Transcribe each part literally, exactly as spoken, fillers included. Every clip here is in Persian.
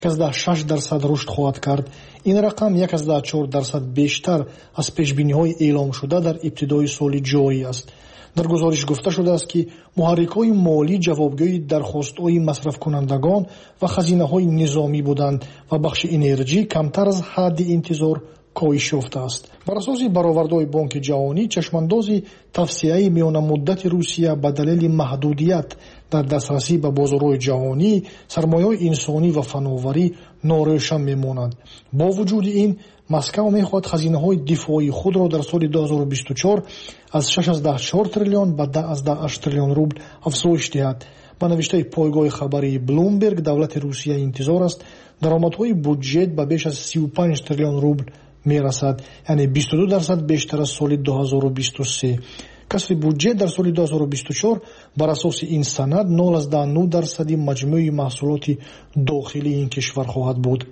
یک ازده شش درصد رشد خواهد کرد. این رقم یک ازده چهار درصد بیشتر از پیشبینی‌های اعلام شده در ابتدای سال جاری است. در گزارش گفته شده است که محرک‌های مالی جوابگوی درخواست‌های مصرف کنندگان و خزینه‌های نظامی بودند و بخش انرژی کمتر از حد انتظار کاهش یافته است. بر اساس برآوردهای بانک جهانی، چشمانداز توسعه میان مدت روسیه به دلیل محدودیت در دسترسی به بازارهای جهانی، سرمایه انسانی و فناوری ناروشن میماند. با وجود این، مسکو میخواهد خزینه‌های دفاعی خود را در سال دو هزار و بیست و چهار از شش ازده چهار تریلیون به ده ازده هشت تریلیون روبل افزایش دهد. با نوشته پایگاه خبری بلومبرگ، دولت روسیه انتظار است درآمدهای بودجه به بیش از سی و پنج تریلیون روبل میرسد، یعنی بیست و دو درصد بیشتر از سال دو هزار و بیست و سه. کسر بودجه در سال دو هزار و بیست و چهار بر اساس این سند نود و نه درصد مجموع محصولات داخلی این کشور خواهد بود.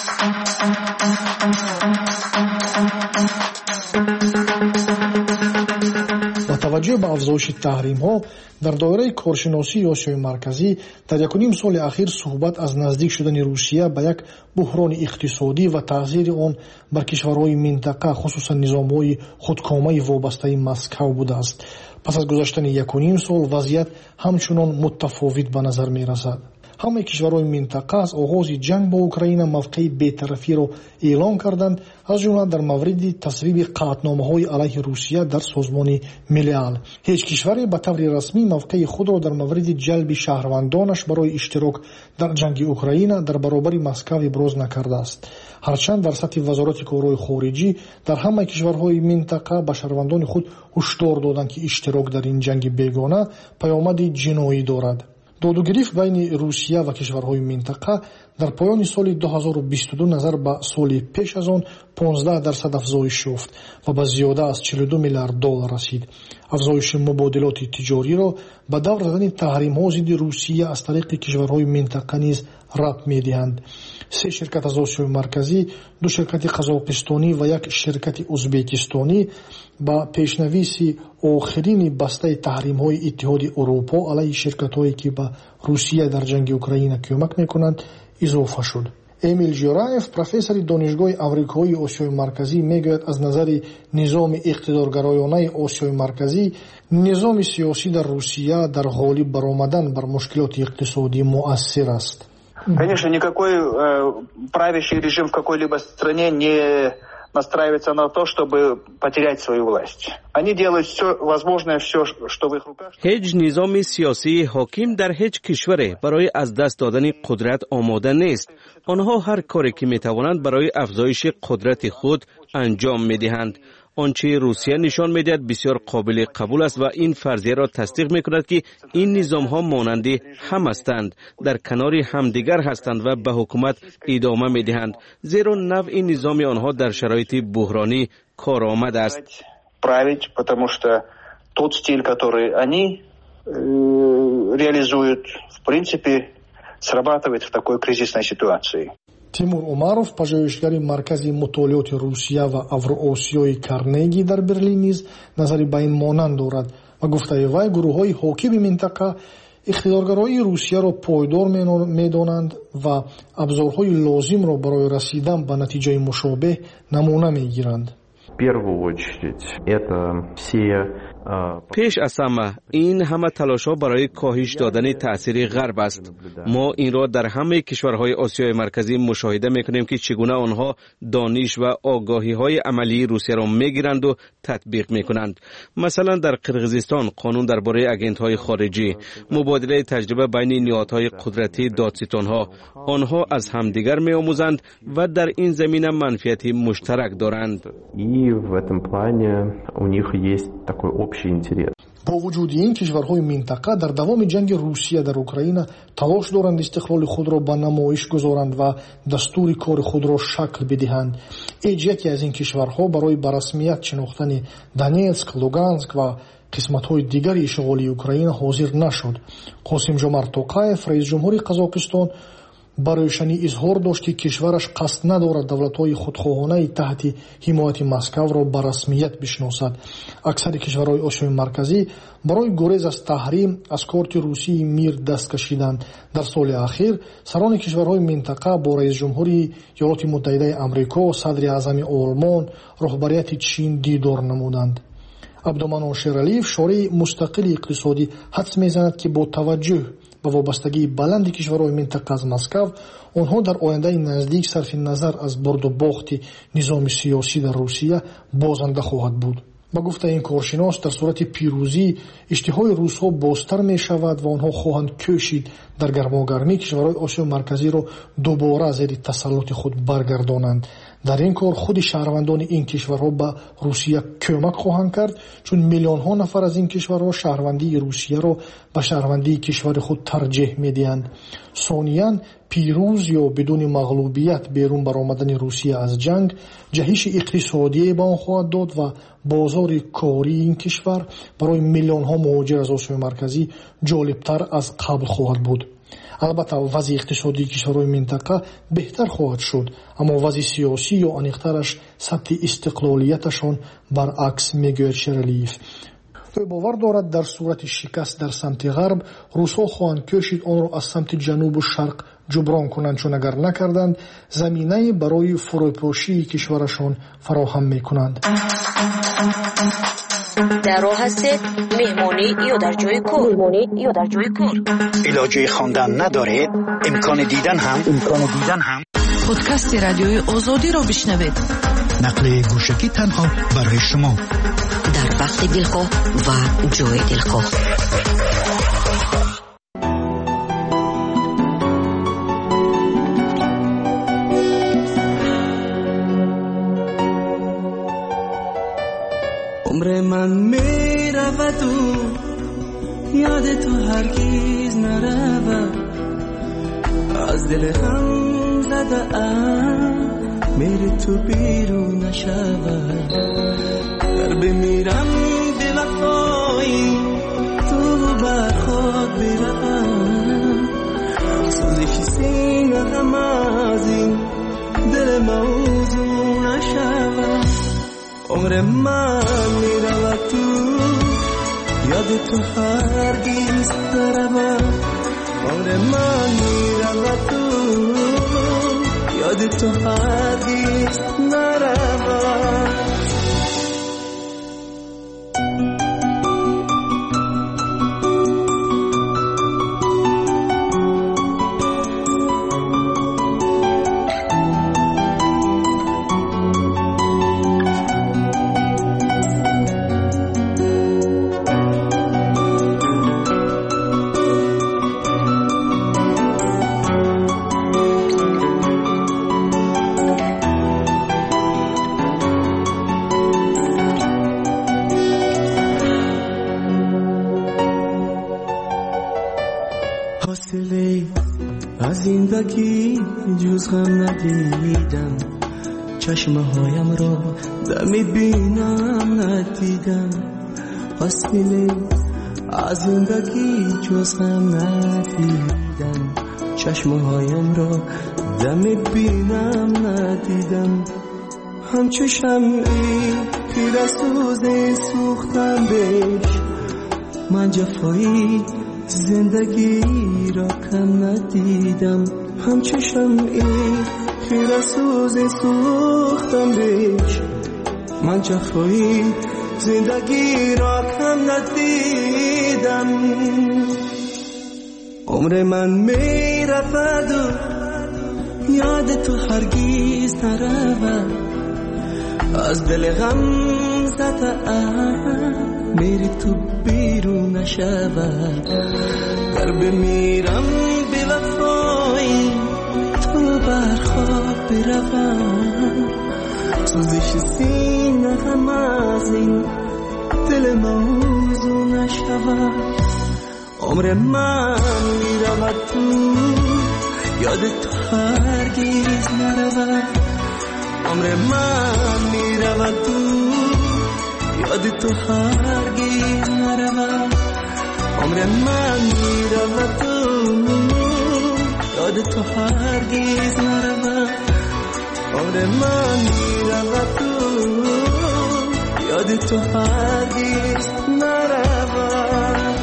با توجه به افزایش تحریم ها در دایره کارشناسی آسیای مرکزی، در یک و نیم سال اخیر صحبت از نزدیک شدن روسیه به یک بحران اقتصادی و تاثیر آن بر کشورهای منطقه، خصوصا نظام‌های خودکامه وابسته مسکو بوده است. پس از گذشتن یک و نیم سال وضعیت همچنان متفاوت به نظر می رسد. همه کشورهای منطقه از آغاز جنگ با اوکراین موقع بی‌طرفی را اعلام کردند، از جمله در مورد تصویب قطعنامه‌های علیه روسیه در سازمان ملل. هیچ کشوری به طور رسمی موقع خود را در مورد جلب شهروندانش برای اشتراک در جنگ اوکراین در برابر مسکو ابراز نکرده است. هرچند در سطح وزارت کارهای خارجی در همه کشورهای منطقه به شهروندان خود هشدار دادند که اشتراک در این جنگ بیگانه پیامد جنایی دارد. دادوگریفت بین روسیه و کشورهای منطقه در پایان سال دو هزار و بیست و دو نظر به سال پیش از آن پانزده درصد افزایش یافت و به زیاده از چهل و دو میلیارد دلار رسید. افزایش مبادلات تجاری را به دور زدن تحریم‌ها ضد روسیه از طریق کشورهای منطقه نیز ربط می‌دهند. سه شرکت از آسیای مرکزی، دو شرکت قزاقستانی و یک شرکت ازبکستانی با پیشنویس آخرین بسته تحریم‌های اتحاد اروپا علیه شرکت‌هایی که به روسیه در جنگ اوکراین کمک می‌کنند اضافه شد. امیل جورایف، پروفسور دانشگاه آمریکایی آسیای مرکزی، میگوید از نظر نظام اقتدارگرایانه آسیای مرکزی، نظام سیاسی در روسیه در حال برآمدن بر مشکلات اقتصادی مؤثر است. Конечно, никакой э, правящий режим в какой-либо стране не настраивается на то, чтобы потерять свою власть. Они делают все возможное, все, что в их руках. هیچ نظام سیاسی حاکم در هیچ کشوری برای از دست دادن قدرت آماده نیست. آنها هر کاری که میتوانند برای افزایش قدرت خود انجام میدهند. آنچه روسیه نشان میدهد بسیار قابل قبول است و این فرضیه را تصدیق میکند که این نظام ها مانند هم هستند، در کنار همدیگر هستند و به حکومت ادامه میدهند، زیرا نوع نظام آنها در شرایط بحرانی کارآمد است. править, потому что тот стиль, который они реализуют, в принципе, срабатывает в такой кризисной ситуации. تیمور عمروف، پژوهشگر مرکز مطالعات روسیه و اوراسیای کارنگی در برلین نیز نظری به این مانند دارد و گفته وی گروه‌های حاکم منطقه اقتدارگرایی روسیه را پایدار می‌دانند و ابزارهای لازم را برای رسیدن به نتیجه مشابه نمونه می‌گیرند. پیش از همه این همه تلاش ها برای کاهش دادن تأثیر غرب است. ما این را در همه کشورهای آسیای مرکزی مشاهده میکنیم که چگونه آنها دانش و آگاهی های عملی روسیه را میگیرند و تطبیق میکنند. مثلا در قرقیزستان قانون درباره آگنت های خارجی، مبادله تجربه بین نهادهای قدرتی دادستان ها، آنها از همدیگر میآموزند و در این زمینه منفعت مشترک دارند. в этом плане у них есть такой общий интерес. با وجود این، کشورهای منطقه در دوام جنگ روسیه در اوکراین تلاش دارند استقلال خود را به نمایش گذارند و دستور کار خود را شکل بدهند. ایج یکی از این کشورها برای به رسمیت شناختن دونتسک، لوگانسک و قسمت‌های دیگر اشغالی اوکراین حاضر نشد. قاسم جمارت توقایف، رئیس جمهور قزاقستان، ба рӯшанӣ изҳор дошт, ки кишвараш қасд надорад давлатҳои худхоҳонаи таҳти ҳимояти Москавро ба расмият бишносад. аксари кишварҳои Осиёи Марказӣ барои гурез аз таҳрим аз корти Русияи мир даст кашиданд. дар соли ахир сарони кишварҳои минтақа бо раисҷумҳури Иёлоти Муттаҳидаи Амрико, садри аъзами Олмон, роҳбарияти Чин дидор намуданд. Абдуманон Шералиев, шории мустақили иқтисодӣ, ҳадс мезанад, ки бо таваҷҷӯҳ ба вобастагии баланди кишварҳои минтақа аз Москав, онҳо дар ояндаи наздик сарфи назар аз бурду бохти низоми сиёсӣ дар Русия бозанда хоҳад буд. ба гуфтаи ин коршинос, дар сурати пирӯзӣ иштиҳои русҳо бозтар мешавад ва онҳо хоҳанд кӯшид дар гармогармӣ кишварҳои Осиёи Марказиро дубора зери тасаллути худ баргардонанд. дар ин кор худи шаҳрвандони ин кишварҳо ба Русия кӯмак хоҳанд кард, чун миллионҳо нафар аз ин кишварҳо шаҳрвандии Русияро ба шаҳрвандии кишвари худ тарҷеҳ медиҳанд. сониян, пирӯз ё бидуни мағлубият берун баромадани Русия аз ҷанг ҷаҳиши иқтисодие ба он хоҳад дод ва бозори кории ин кишвар барои миллионҳо муҳоҷир аз Осиёи Марказӣ ҷолибтар аз қабл хоҳад буд. албатта вазъи иқтисодии кишварҳои минтақа беҳтар хоҳад шуд, аммо вазъи сиёсӣ ё аниқтараш сатҳи истиқлолияташон баръакс, мегӯяд Шералиев. ӯ бовар дорад, дар сурати шикаст дар самти ғарб русҳо хоҳанд кӯшид онро аз самти ҷанубу шарқ ҷуброн кунанд, чун агар накарданд заминае барои фурӯпошии кишварашон фароҳам мекунанд. дар роҳ ҳастед меҳмонӣ ё дар ҷои кор? меҳмонӣ ё дар ҷои кор? илоҷи хондан надоред? имкони дидан ҳам? имкони дидан ҳам? подкасти радиои озодиро бишнавед. нақли гӯшагӣ танҳо барои шумо. дар вақти дилхоҳ ва ҷои дилхоҳ. عمر من میرود و یاد تو هرگز نرود، از دل هم زده ام میری تو بیرون نشود. در بمیرم به وفایی تو بر خود بروم، سوزش سینه هم از این دل موضوع نشود. عمر من میرود تو یاد تو هرگز نرود. عمر من میرود تو یاد تو هرگز نرود. از زندگی جز غم ندیدم، چشمه هایم را دمی بینم ندیدم. حاصله از زندگی جز غم ندیدم، چشمه هایم را دمی بینم ندیدم. همچو شمعی پیر از سوز سوختم بهش، من جفایی زندگی را کم ندیدم. همچو شمعی خیره سوز سوختم بهش، من جفایی زندگی را کم ندیدم. عمر من می رود و یاد تو هرگز نرود، از دل غم زده ام میری تو بیرون نشود. در بمیرم به وفایی تو بر خواب بروم، سوزش سینه هم از این دل موضوع نشود. عمر من میرود تو یاد تو هرگز نرود. عمر من میرود تو یاد تو هرگز نرود. عمر من میرود تو یاد تو هرگیز نرود آره من میرود تو یاد تو هرگیز نرود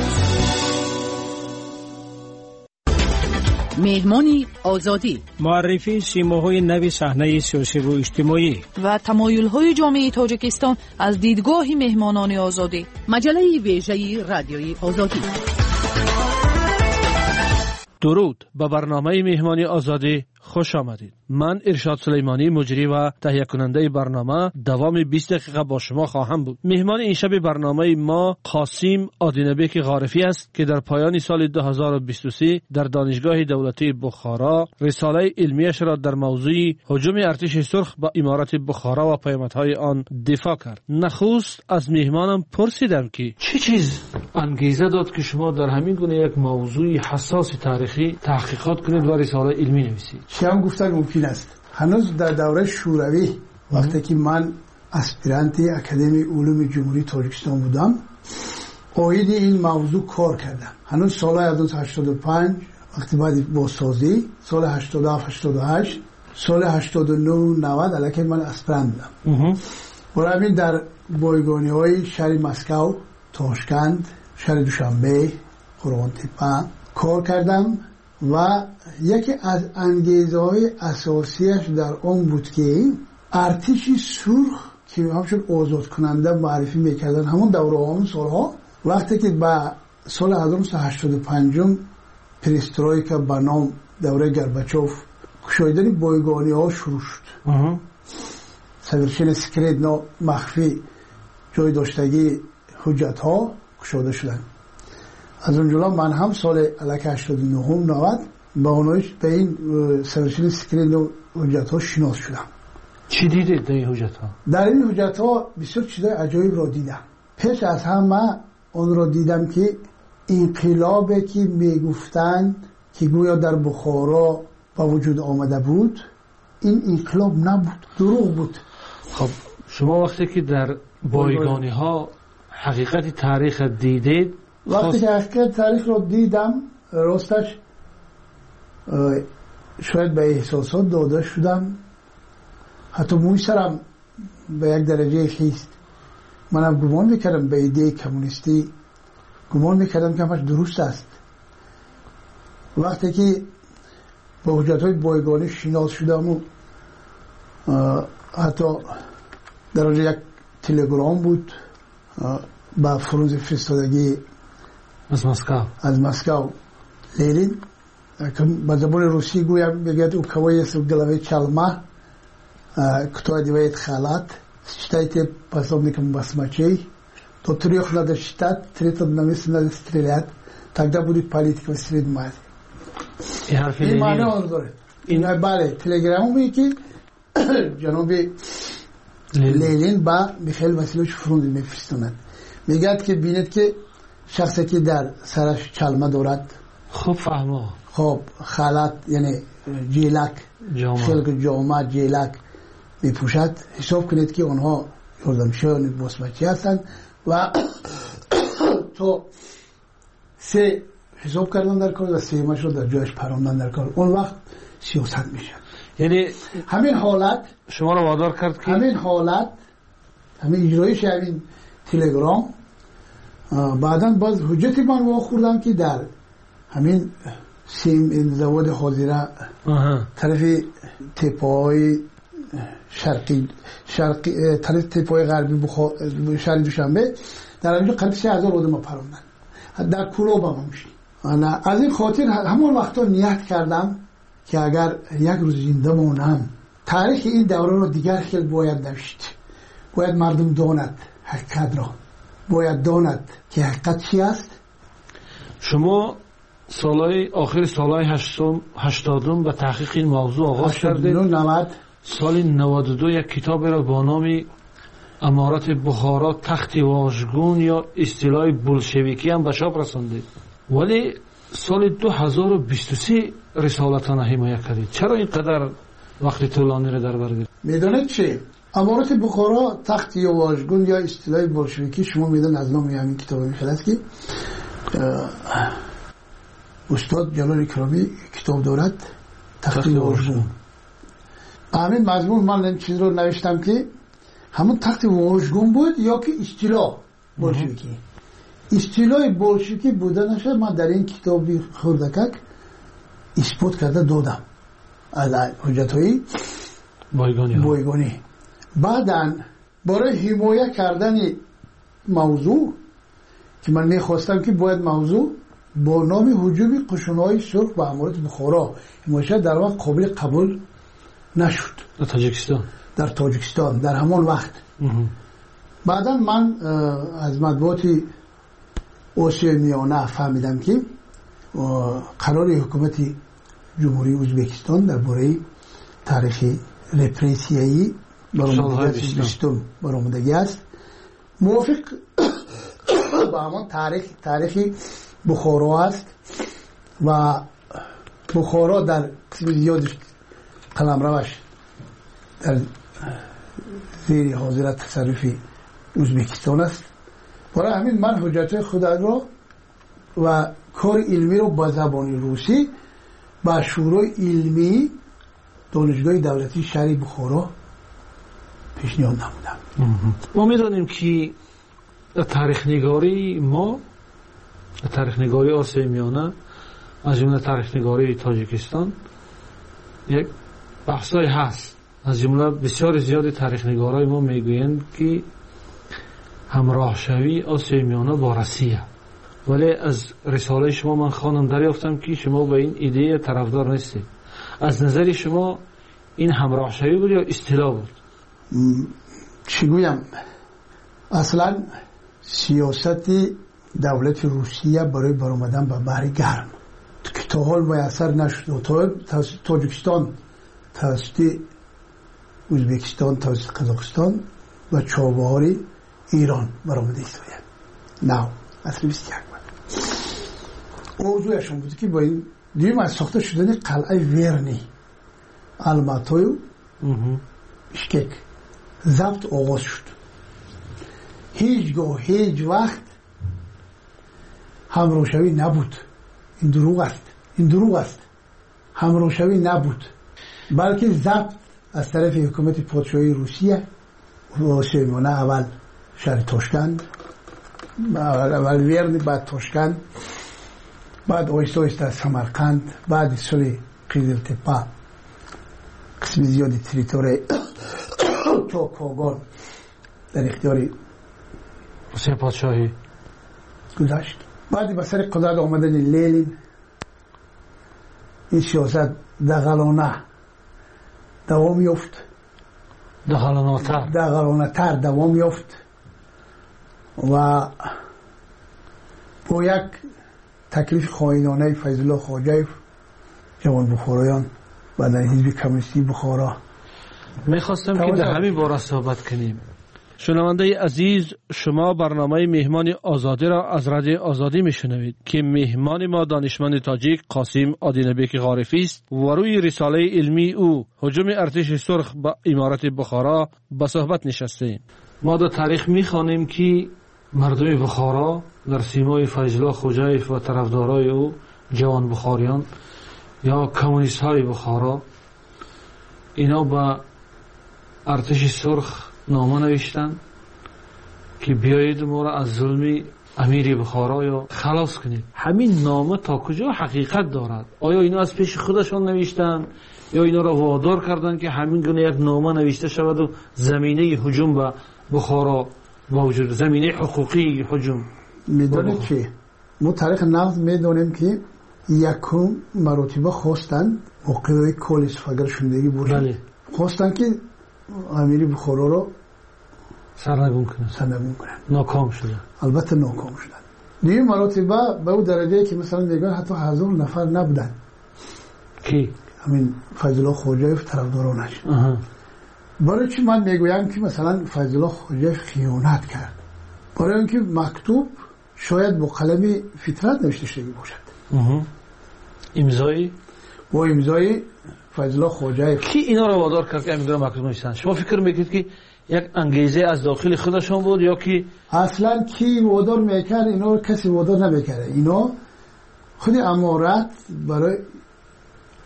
مهمانی آزادی معرفی سیماهای نوی صحنه سیاسی و اجتماعی و تمایل‌های جامعه تاجیکستان از دیدگاه مهمانان آزادی مجله ویژه رادیوی آزادی. درود به برنامه مهمانی آزادی خوش آمدید. من ارشاد سلیمانی مجری و تهیه کننده برنامه دوام بیست دقیقه با شما خواهم بود. مهمان این شب برنامه ما قاسم آدینبک غارفی است که در پایان سال دو هزار و بیست و سه در دانشگاه دولتی بخارا رساله علمیش را در موضوع هجوم ارتش سرخ به امارت بخارا و پیامدهای آن دفاع کرد. نخست از مهمانم پرسیدم که چه چیز انگیزه داد که شما در همین گونه یک موضوع حساس تاریخی تحقیقات کنید و رساله علمی نویسید؟ چون گفتن ممکن است. هنوز در دوره شوروی وقتی که من اسپیرانت اکادمی علوم جمهوری تاجیکستان بودم اوید این موضوع کار کردم. هنوز سال هزار و نهصد و هشتاد و پنج وقتی بعد بازسازی سال هشتاد و هفت هشتاد و هشت سال هشتاد و نه نود الکی من اسپیرانت بودم. برای همین در بایگانی های شهر مسکو، تاشکند، شهر دوشنبه، قرغن‌تپه کار کردم و یکی از انگیزه های اساسیش در اون بود که ارتش سرخ که همچون آزاد کننده معرفی میکردن همون دوره همون سالها وقتی که با سال هزار و نهصد و هشتاد و پنج پریسترویکا به نام دوره گرباچوف کشایدن بایگانی ها شروع شد. سویرشن سکرید نا مخفی جای داشتگی حجت ها کشایده شدن. از اونجا من هم سال الک هشتاد و نه نود با اونایش به این سویرشن سکرید نا حجت ها شناس شدم. چی دیدید در این حجت ها؟ در این حجت ها بسیار چیزای عجایب را دیدم. پیش از همه اون را دیدم که انقلابی که میگفتن که گویا در بخارا با وجود آمده بود این انقلاب نبود، دروغ بود. خب شما وقتی که در بایگانی ها حقیقت تاریخ دیدید وقتی که حقیقت تاریخ را دیدم راستش شاید به احساسات داده شدم، حتی موی سرم به یک درجه خیست. منم گمان میکردم به ایده کمونیستی گمان میکردم که همش درست است. وقتی که با حجت های بایگانی شناس شدم و حتی در آنجا یک تلگرام بود با فرانز فرستادگی از مسکو از مسکو لیرین با زبان روسی گویم بگید او کوایی سو گلوه چلمه кто одевает халат, считайте пособником басмачей, тот трех надо считать, третьего на месте надо стрелять, тогда будет политика в Средмазе. این معنی آن داره. این بله تلگرامی که جناب لینین با میخائیل واسیلوویچ فرونزی میفرستند میگه که بینید که شخصی که در سرش چلمه دارد خوب فهمو خب خالات یعنی جیلک خلق جامعه جیلک میپوشد حساب کنید که اونها یردمشان باسمچی هستند و تو سه حساب کردن در کار و سه مش رو در جایش پراندن در کار اون وقت سیاست میشه. یعنی همین حالت شما رو وادار کرد که همین حالت همین اجرایش همین تلگرام بعداً باز حجتی من واخوردم که در همین سیم این زواد حاضره طرف تپای شرقی شرقی طرف تپای غربی بخار شهر دوشنبه در اینجا قریب سه هزار آدم پراندن در کلوب هم میشه. انا از این خاطر همون وقتا نیت کردم که اگر یک روز زنده مونم تاریخ این دوره رو دیگر خیلی باید نوشت. باید مردم داند حقیقت را، باید داند که حقیقت چی است. شما سالهای آخر سالهای هشتادم به تحقیق این موضوع آغاز کردید. نود سال نود و دو یک کتاب را با نام امارت بخارا تخت واژگون یا اصطلاح بولشویکی هم به چاپ رساندید، ولی سال دو هزار و بیست و سه رسالتان حمایت کردید. چرا اینقدر وقت طولانی را در بر گرفتید؟ میدونید چی؟ امارت بخارا تخت واژگون یا اصطلاح بولشویکی شما میدونید از نام همین کتاب میشه است که استاد جلال اکرامی کتاب دارد تخت واژگون. همین مضمون من این چیز رو نوشتم که همون تخت واژگون بود یا که اصطلاح بولشویکی. اصطلاح بولشویکی بودنش من در این کتابی خردکک اثبات کرده دادم از حجت‌های بایگانی. بایگانی. بعداً برای حمایت کردن موضوع که من میخواستم که باید موضوع با نام هجوم قشون‌های سرخ به امارت بخارا حمایت در واقع قابل قبول نشد در تاجیکستان در تاجیکستان در همان وقت. بعدا من از مطبوعات آسیای میانه فهمیدم که قرار حکومت جمهوری ازبکستان درباره تاریخ رپریسیایی برآمدگی برآمدگی است موافق با همان تاریخ تاریخی بخارا است و بخارا در قسم زیادش قلمروش در زیر حاضرت تصرف ازبکستان است. برای همین من حجت خود را و کار علمی رو با زبان روسی با شورای علمی دانشگاه دولتی شهر بخارا پیشنهاد نمودم. ما میدانیم که تاریخ نگاری ما تاریخ نگاری آسیای میانه از جمله تاریخ نگاری تاجیکستان یک بحثای هست. از جمله بسیار زیاد تاریخ نگارای ما میگویند که همراه شوی آسیای میانه با روسیه، ولی از رساله شما من خواندم دریافتم که شما به این ایده طرفدار نیستید. از نظر شما این همراه شوی بود یا اصطلاح بود؟ چی گویم؟ اصلا سیاست دولت روسیه برای برآمدن به بحر گرم که تا حال میسر نشد. توسط تاجیکستان، توسط ازبکستان، توسط قزاقستان و چابهار ایران برآمده ایستاید. نه اصلا بیست یک بود. موضوعشون بود که با این دیم از ساخته شدن قلعه ویرنی الماتای بشکک ضبط آغاز شد. هیچگاه هیچ وقت همراهشوی نبود. این دروغ است. این دروغ است. همراهشوی نبود، بلکه ضبط از طرف حکومت پادشاهی روسیه و آسیای میانه، اول شهر تاشکند، اول ویرن، بعد تاشکند، بعد آیسته آیسته سمرقند، بعد سال قیزلتپه قسم زیادی تریتوری تا کاغان در اختیار روسیه پادشاهی گذاشت. بعد به سر قدرت آمدن لنین این سیاست دغلانه دوام یافت، دغلانه‌تر دغلانه‌تر دوام یافت و با یک تکلیف خائنانه فیض الله خواجه جوان بخارایان و در حزب کمونیستی بخارا. میخواستم که در همین باره صحبت کنیم. شنونده عزیز، شما برنامه مهمان آزادی را از رادیو آزادی میشنوید که مهمان ما دانشمند تاجیک قاسم آدینبک غارفی است و روی رساله علمی او هجوم ارتش سرخ به امارت بخارا به صحبت نشستیم. ما در تاریخ میخوانیم که مردم بخارا در سیمای فیض الله خوجایف و طرفدارای او جوان بخاریان یا کمونیست های بخارا اینا به ارتش سرخ نامه نوشتن که بیایید ما را از ظلم امیر بخارا یا خلاص کنید. همین نامه تا کجا حقیقت دارد؟ آیا اینا از پیش خودشان نوشتن یا اینا را وادار کردن که همین گونه یک نامه نوشته شود و زمینه هجوم به بخارا موجود، زمینه حقوقی هجوم؟ میدونید چی؟ ما تاریخ نقض میدونیم که یکم مراتبه خواستن موقعی کل استفاگر شندگی بودن. بله. خواستن که امیر بخارا رو سرنگون کنن. سرنگون کنن. ناکام شدن. البته ناکام شدن. دیگه مراتبه به اون درجه که مثلا میگن حتی هزار نفر نبودن. کی؟ همین فیض الله خواجه طرفدارانش. برای چی من میگویم که مثلا فیض الله خواجه خیانت کرد؟ برای اینکه مکتوب شاید با قلم فطرت نوشته شده باشد. امضای با امضای فیض الله خواجه. کی اینا رو وادار کرد که امضای مکتوب نوشتن؟ شما فکر میکنید که یک انگیزه از داخل خودشون بود یا که اصلا کی وادار میکرد؟ اینا رو کسی وادار نمیکرد. اینا خود امارت برای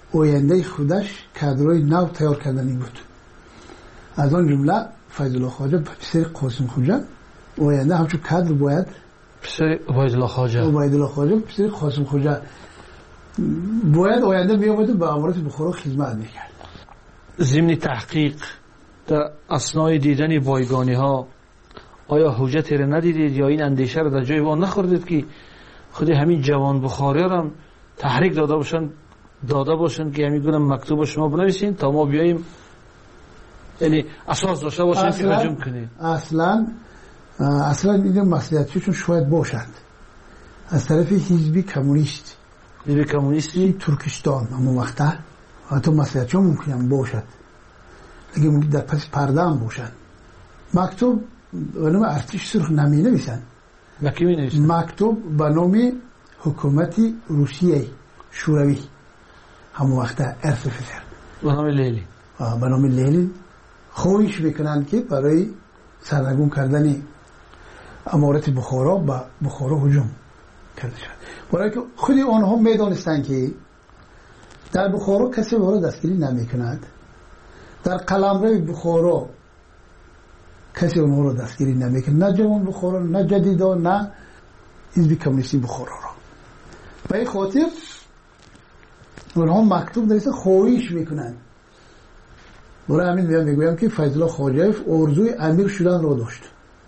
آینده خودش کادرای نو تیار کردنی بود. از آن جمله فیض الله خواجه پسر قاسم خواجه آینده همچون کادر باید پسر عبید الله خواجه عبید الله خواجه پسر قاسم خواجه باید آینده میآمد و به امارات بخارا خدمت میکرد. ضمن تحقیق در اثنای دیدن بایگانی ها آیا حجتی را ندیدید یا این اندیشه را در جای وان نخوردید که خود همین جوان بخاری را هم تحریک داده باشن داده باشن که همین گونه مکتوب شما بنویسین تا ما بیاییم، یعنی اساس داشته باشن که هجوم کنید؟ اصلا اصلا این مسئولیتشون شاید باشند از طرف حزب کمونیست حزب کمونیستی ترکستان همون وقته، حتی مسئولیتشون ممکنه باشد لیکن در پس پرده هم باشند. مکتوب به نام ارتش سرخ نمی نویسن، مکتوب به نام حکومت روسیه شوروی همون وقته ارسفسر به نام لیلی به نام لیلی خواهش میکنند که برای سرنگون کردن امارت بخارا به بخارا هجوم کرده شد، برای که خود آنها میدانستند که در بخارا کسی وارد دستگیری نمی کند، در قلمرو بخارا کسی اونها رو دستگیری نمی کند، نه جوان بخارا نه جدیدا نه حزب کمونیستی بخارا را. به این خاطر اونها مکتوب نویسه خواهش میکنند. برای همین میام میگویم که فیض الله خواجه ارزوی امیر شدن را داشت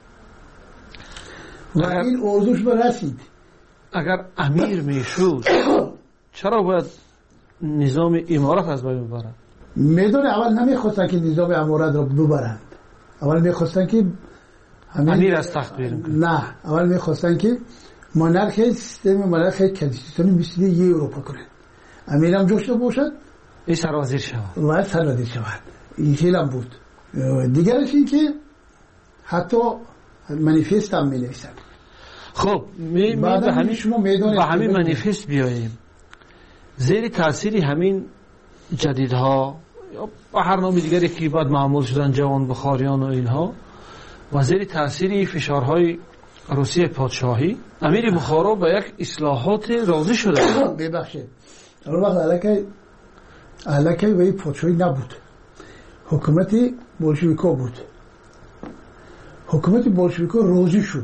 و این ارزوش به رسید. اگر امیر میشود چرا باید نظام امارت از بین ببرند؟ میدونه اول نمیخواستن که نظام امارت را ببرند، اول میخواستن که امیر از تخت بیرون کنند. نه، اول میخواستن که مونارخی سیستم مونارخی کدیستانی مثل یه اروپا کنند، امیر هم جوشته باشد، این سرازیر شود و سرازیر شود. این خیلی هم بود. دیگرش این که حتی منیفست هم می نویسن. خب می به همین شما میدانید به همین منیفست بیاییم. زیر تأثیری همین جدیدها یا برنامه دیگری که بعد معمول شدن جوان بخاریان و اینها و زیر تأثیری فشارهای روسیه پادشاهی امیر بخارا به یک اصلاحات راضی شده. ببخشید اون وقت علاقه علاقه به این پادشاهی نبود، حکومت بولشویکا بود. حکومت بولشویکا راضی شد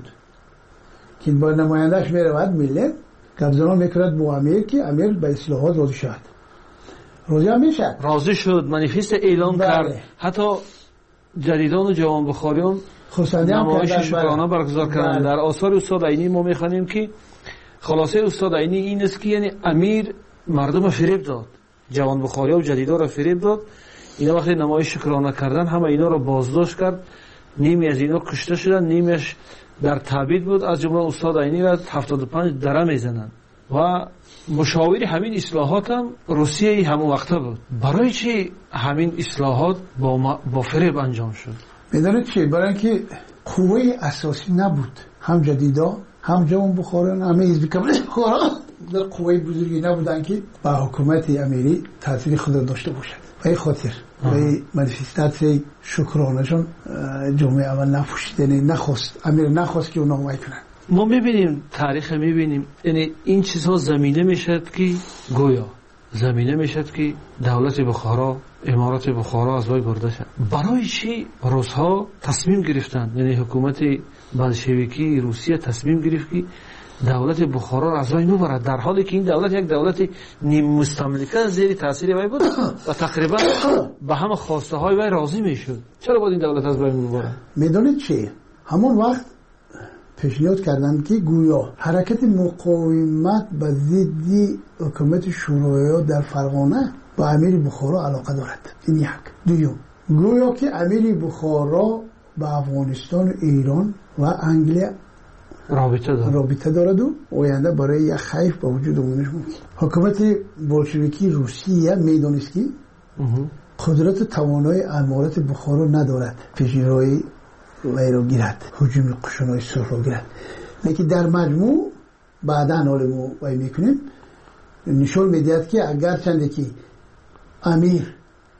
که با نمایندهش میرود ملت گفتمان میکرد با امیر که امیر به اصلاحات راضی شد. راضی هم میشد، راضی شد، منیفست اعلام بله. کرد. حتی جدیدان و جوان بخاریان نمایش شکرانه برگزار کردند. در آثار استاد عینی ما میخوانیم که خلاصه استاد عینی این است که یعنی امیر مردم فریب داد، جوان بخاریا و جدیدا را فریب داد. اینا وقتی نمایش شکرانه کردن همه اینا را بازداشت کرد، نیمی از اینا کشته شدن، نیمیش در تعبید بود. از جمله استاد عینی را هفتاد و پنج دره میزنن و مشاور همین اصلاحات هم روسیه همون وقته بود. برای چی همین اصلاحات با, با فریب انجام شد؟ میدونید چی؟ برای اینکه قوه اساسی نبود، هم جدیدا هم جوان بخاران همه حزب کمونیست بخارا در قوه بزرگی نبودن که با حکومت امیری تاثیر خود داشته باشد. به این خاطر به منیفستاسیون شکرانهشون جمعه اول نپوشید، یعنی نخواست امیر نخواست که اونا وای کنن. ما میبینیم تاریخ میبینیم یعنی این چیزها زمینه میشد که گویا زمینه میشد که دولت بخارا امارات بخارا از وای برده شد. برای چی روس‌ها تصمیم گرفتند، یعنی حکومت بلشویکی روسیه تصمیم گرفت که دولت بخارا را از وای ببرد، در حالی که این دولت یک دولت نیم مستملکه زیر تاثیر وی بود و تقریبا به همه خواسته های وی راضی میشد؟ چرا باید این دولت از وای ببرد؟ میدونید چی؟ همون وقت پیشنهاد کردند که گویا حرکت مقاومت به ضد حکومت شوروی در فرغانه با امیر بخارا علاقه دارد. این یک. دوم گویا که امیر بخارا با افغانستان و ایران و انگلیس رابطه دارد رابطه دارد و آینده برای یک خیف به وجود آمدنش ممکن. حکومت بولشویکی روسیه میدانست که قدرت توانای امارت بخارا ندارد پیشروی وی را گیرد، هجوم قشونای سرخ را گیرد. لیکن در مجموع بعدا حال ما وی میکنیم نشون میدهد که اگر چنده که امیر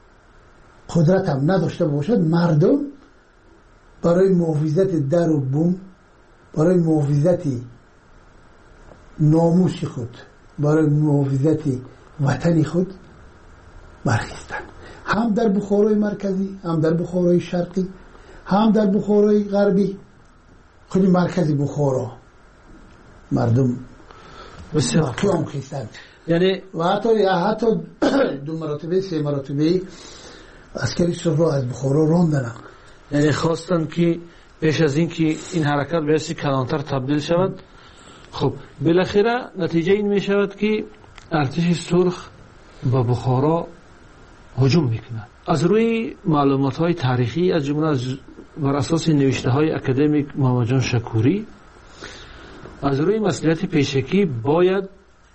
قدرت هم نداشته باشد، مردم برای محافظت در و بوم، برای محافظت ناموس خود، برای محافظت وطن خود برخیستن، هم در بخارای مرکزی، هم در بخارای شرقی، هم در بخارای غربی. خود مرکزی بخارا مردم بسیار قیام خیستند، یعنی و حتی حتی دو مراتبه سه مراتبه عسکری سرخ را از بخارا راندن. یعنی خواستن که پیش از این که این حرکت به حسی کلانتر تبدیل شود. خب بالاخره نتیجه این می شود که ارتش سرخ به بخارا هجوم میکنند. از روی معلومات های تاریخی از جمله از بر اساس نوشته های اکادمیک محمد جان شکوری، از روی مسئولیت پیشکی باید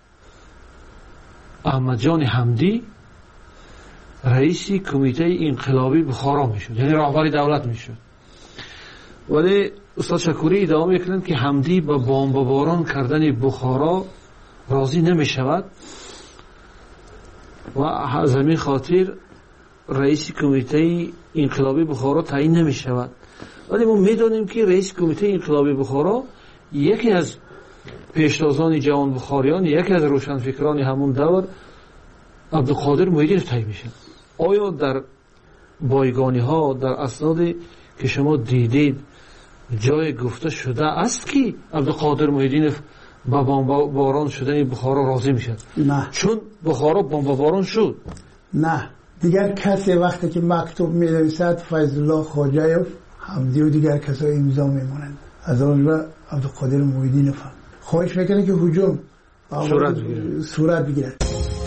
احمد جان حمدی رئیس کمیته انقلابی بخارا میشد، یعنی رهبر دولت میشد. ولی استاد شکوری ادامه میکنند که حمدی با بمباران کردن بخارا راضی نمیشود و از همین خاطر رئیس کمیته انقلابی بخارا تعیین نمیشود. ولی ما میدونیم که رئیس کمیته انقلابی بخارا یکی از پیشتازان جوان بخاریان، یکی از روشنفکران همون دور عبدالقادر محیدی تعیین میشه. آیا در بایگانی ها در اسنادی که شما دیدید جای گفته شده است که عبدالقادر محیدی با بمباران شدن بخارا راضی میشد؟ نه، چون بخارا بمباران شد. نه، دیگر کسی وقتی که مکتوب می‌نویسد فیض الله خواجه‌یوف، حمدی و دیگر کسای امضا میمونند. از آن را عبدالقادر محیدی نفهم خواهش میکنه که هجوم صورت بگیرد. صورت بگیرد.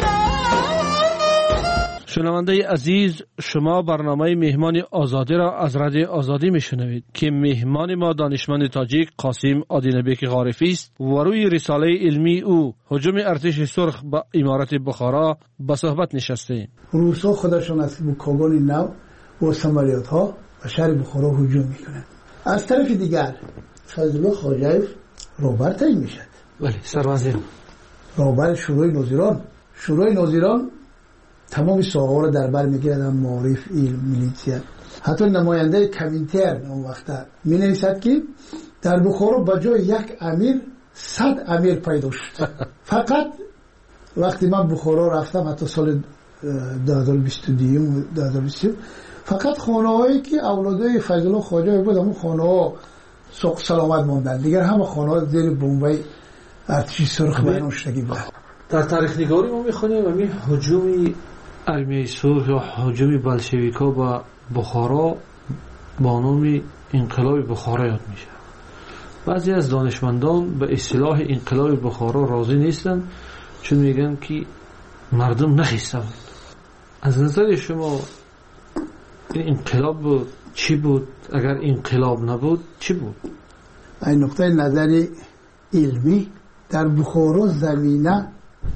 شنونده عزیز، شما برنامه مهمان آزادی را از رادیو آزادی میشنوید که مهمان ما دانشمند تاجیک قاسم آدینبک غارفی است و روی رساله علمی او هجوم ارتش سرخ به امارت بخارا به صحبت نشسته. روسا خودشون از بوکاگان نو و سماریات ها و شهر بخارا هجوم میکنند. از طرف دیگر فیض الله خواجه‌یوف رهبر تعیین میشد. بله، سروزیر رهبر شورای ناظران. شورای ناظران تمام ساحه‌ها را در بر میگیرد، معارف، علم، میلیتیا. حتی نماینده کمینتر اون وقت می نویسد که در بخارا به جای یک امیر صد امیر پیدا شد. فقط وقتی من بخارا رفتم حتی سال دو هزار و بیست و دو دو هزار و بیست فقط خانه‌هایی که اولادای فیض الله خواجه‌یوف بود همون خانه‌ها سوق سلامت ماندن، دیگر همه خانه‌ها زیر بمبای ارتش سرخ بیرون شدگی بود. در تاریخ نگاری ما میخونیم همین هجوم ارمیه سرخ یا هجوم بلشویکا به بخارا با نام انقلاب بخارا یاد میشه. بعضی از دانشمندان به اصطلاح انقلاب بخارا راضی نیستن، چون میگن که مردم نخیسته بود. از نظر شما این انقلاب بود چی بود؟ اگر انقلاب نبود چی بود؟ این نقطه نظر علمی در بخارا زمینه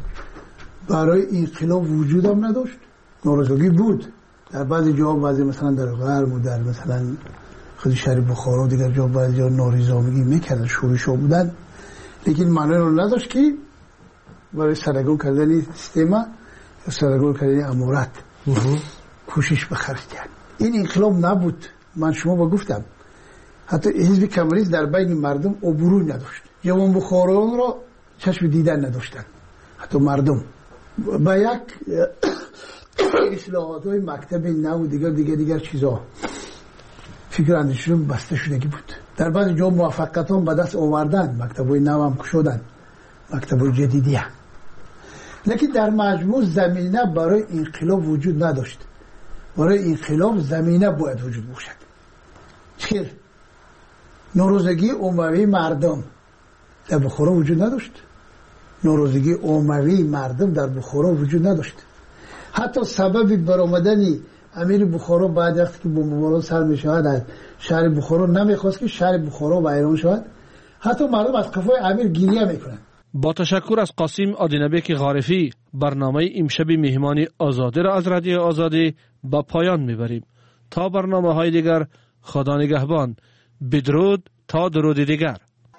برای انقلاب وجود هم نداشت. ناراضگی بود در بعضی جا، بعضی مثلا در غرب و در مثلا خود شهر بخارا و دیگر جا بعضی جا نارضایتی میکردن، شورش‌ها بودن، لیکن معنی رو نداشت که برای سرگون کردن سیستم یا سرگون کردن امارت کوشش بخرج کرد. این انقلاب نبود. من شما با گفتم حتی حزب کمونیست در بین مردم عبوری نداشت. جوان بخارایان را چشم دیدن نداشتن. حتی مردم با یک اصلاحات های مکتب نو دیگر دیگر دیگر چیزا فکر اندیششون بسته شدگی بود. در بعض جا موفقیت هم به دست آوردن، مکتب های نو هم کشودن، مکتب های جدیدی هم. لیکن در مجموع زمینه برای انقلاب وجود نداشت. برای انقلاب زمینه باید وجود باشد. چرا؟ ناراضگی عمومی مردم در بخارا وجود نداشت. ناراضگی عمومی مردم در بخارا وجود نداشت. حتی سبب برآمدن امیر بخارا بعد وقتی که بمباران سر می‌شود شهر بخارا نمیخواست که شهر بخارا ویران شود. حتی مردم از قفای امیر گریه میکنند. با تشکر از قاسم آدینبک غارفی، برنامه امشب مهمان آزادی را از رادیو آزادی با پایان میبریم. تا برنامه های دیگر، خدا نگهبان. بدرود تا درود دیگر.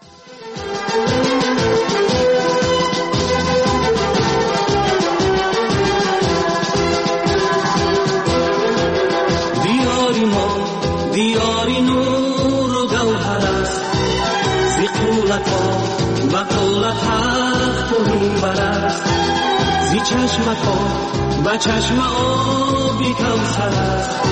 دیاری ما دیاری نور و گوهر است، زی قولت ها و قولت حق تو میبر است، زی چشمت ها با چشم آبی کوثر است